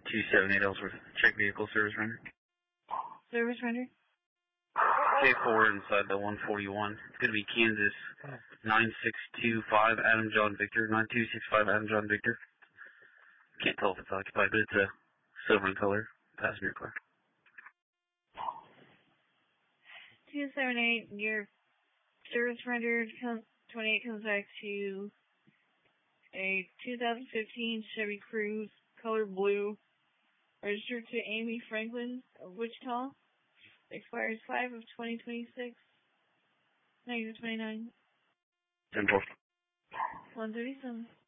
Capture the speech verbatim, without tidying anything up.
two seven eight Ellsworth. Check vehicle service render. Service render? K four inside the one forty-one. It's going to be Kansas nine six two five Adam John Victor. nine two six five Adam John Victor. Can't tell if it's occupied, but it's a silver in color passenger car. two seven eight, your service rendered twenty-eight comes back to a two thousand fifteen Chevy Cruze, color blue, registered to Amy Franklin of Wichita. Expires five of twenty twenty-six. Negative twenty-nine. Simple. one thirty-seven.